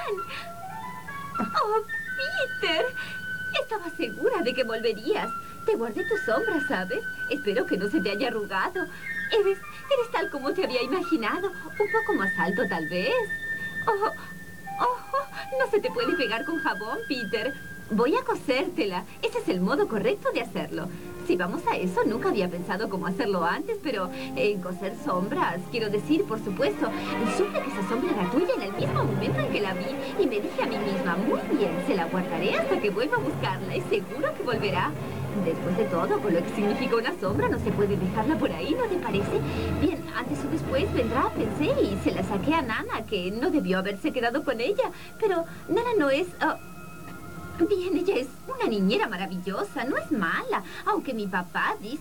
¡Oh, Peter! Estaba segura de que volverías. Te guardé tu sombra, ¿sabes? Espero que no se te haya arrugado. Eres tal como te había imaginado. Un poco más alto, tal vez. Oh, no se te puede pegar con jabón, Peter. Voy a cosértela. Ese es el modo correcto de hacerlo. Si vamos a eso, nunca había pensado cómo hacerlo antes, pero en coser sombras, quiero decir, por supuesto, supe que esa sombra era tuya en el mismo momento en que la vi y me dije a mí misma, muy bien, se la guardaré hasta que vuelva a buscarla y seguro que volverá. Después de todo, con lo que significa una sombra, no se puede dejarla por ahí, ¿no te parece? Bien, antes o después vendrá, pensé, y se la saqué a Nana, que no debió haberse quedado con ella. Pero Nana no es... bien, ella es una niñera maravillosa, no es mala, aunque mi papá dice...